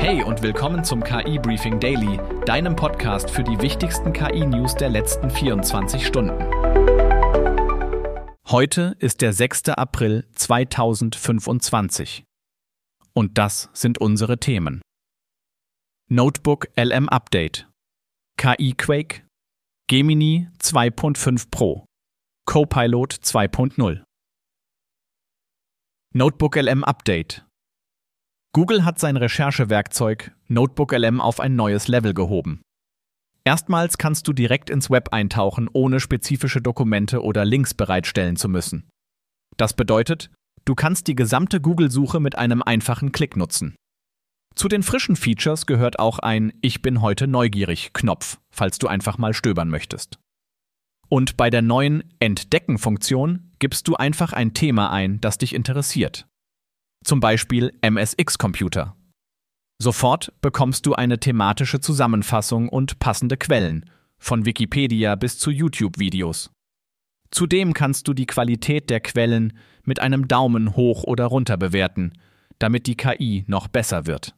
Hey und willkommen zum KI Briefing Daily, deinem Podcast für die wichtigsten KI-News der letzten 24 Stunden. Heute ist der 6. April 2025. Und das sind unsere Themen. Notebook LM Update, KI Quake, Gemini 2.5 Pro, Copilot 2.0. Notebook LM Update. Google hat sein Recherchewerkzeug Notebook LM auf ein neues Level gehoben. Erstmals kannst du direkt ins Web eintauchen, ohne spezifische Dokumente oder Links bereitstellen zu müssen. Das bedeutet, du kannst die gesamte Google-Suche mit einem einfachen Klick nutzen. Zu den frischen Features gehört auch ein Ich bin heute neugierig-Knopf, falls du einfach mal stöbern möchtest. Und bei der neuen Entdecken-Funktion gibst du einfach ein Thema ein, das dich interessiert. Zum Beispiel MSX-Computer. Sofort bekommst du eine thematische Zusammenfassung und passende Quellen, von Wikipedia bis zu YouTube-Videos. Zudem kannst du die Qualität der Quellen mit einem Daumen hoch oder runter bewerten, damit die KI noch besser wird.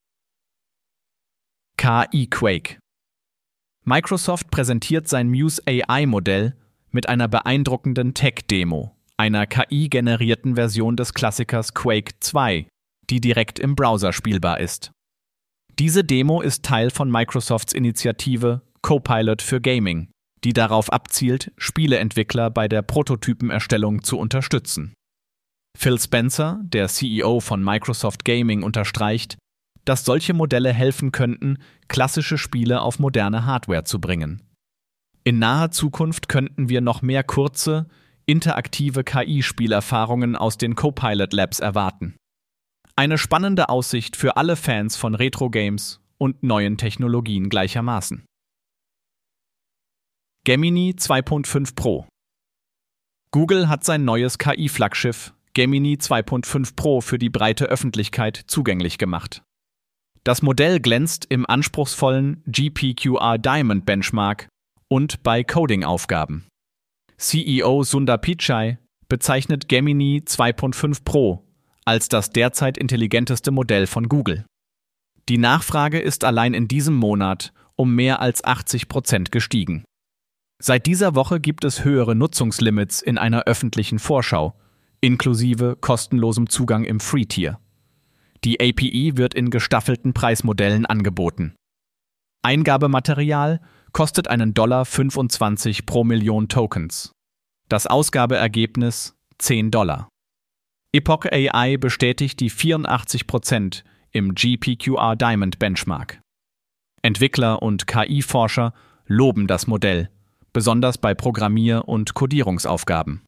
KI Quake. Microsoft präsentiert sein Muse AI-Modell mit einer beeindruckenden Tech-Demo, einer KI-generierten Version des Klassikers Quake 2, die direkt im Browser spielbar ist. Diese Demo ist Teil von Microsofts Initiative Copilot für Gaming, die darauf abzielt, Spieleentwickler bei der Prototypenerstellung zu unterstützen. Phil Spencer, der CEO von Microsoft Gaming, unterstreicht, dass solche Modelle helfen könnten, klassische Spiele auf moderne Hardware zu bringen. In naher Zukunft könnten wir noch mehr kurze, interaktive KI-Spielerfahrungen aus den Copilot Labs erwarten. Eine spannende Aussicht für alle Fans von Retro-Games und neuen Technologien gleichermaßen. Gemini 2.5 Pro. Google hat sein neues KI-Flaggschiff Gemini 2.5 Pro für die breite Öffentlichkeit zugänglich gemacht. Das Modell glänzt im anspruchsvollen GPQR Diamond Benchmark und bei Coding-Aufgaben. CEO Sundar Pichai bezeichnet Gemini 2.5 Pro als das derzeit intelligenteste Modell von Google. Die Nachfrage ist allein in diesem Monat um mehr als 80% gestiegen. Seit dieser Woche gibt es höhere Nutzungslimits in einer öffentlichen Vorschau, inklusive kostenlosem Zugang im Free-Tier. Die API wird in gestaffelten Preismodellen angeboten. Eingabematerial kostet einen $25 pro Million Tokens. Das Ausgabeergebnis $10. Epoch AI bestätigt die 84% im GPQR Diamond Benchmark. Entwickler und KI-Forscher loben das Modell, besonders bei Programmier- und Codierungsaufgaben.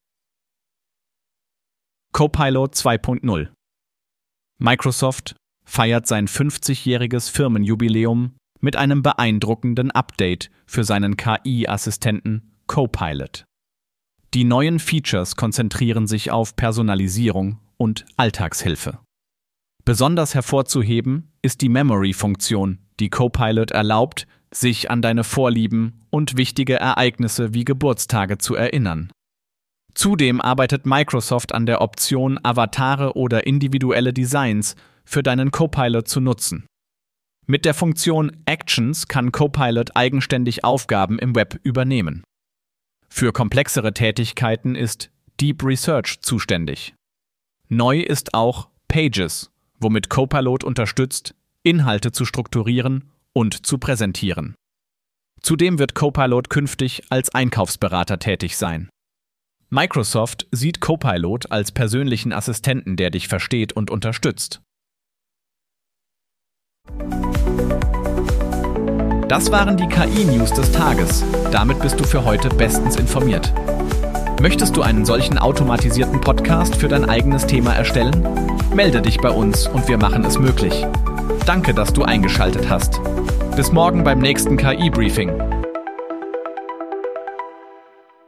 Copilot 2.0. Microsoft feiert sein 50-jähriges Firmenjubiläum mit einem beeindruckenden Update für seinen KI-Assistenten Copilot. Die neuen Features konzentrieren sich auf Personalisierung und Alltagshilfe. Besonders hervorzuheben ist die Memory-Funktion, die Copilot erlaubt, sich an deine Vorlieben und wichtige Ereignisse wie Geburtstage zu erinnern. Zudem arbeitet Microsoft an der Option, Avatare oder individuelle Designs für deinen Copilot zu nutzen. Mit der Funktion Actions kann Copilot eigenständig Aufgaben im Web übernehmen. Für komplexere Tätigkeiten ist Deep Research zuständig. Neu ist auch Pages, womit Copilot unterstützt, Inhalte zu strukturieren und zu präsentieren. Zudem wird Copilot künftig als Einkaufsberater tätig sein. Microsoft sieht Copilot als persönlichen Assistenten, der dich versteht und unterstützt. Das waren die KI-News des Tages. Damit bist du für heute bestens informiert. Möchtest du einen solchen automatisierten Podcast für dein eigenes Thema erstellen? Melde dich bei uns und wir machen es möglich. Danke, dass du eingeschaltet hast. Bis morgen beim nächsten KI-Briefing.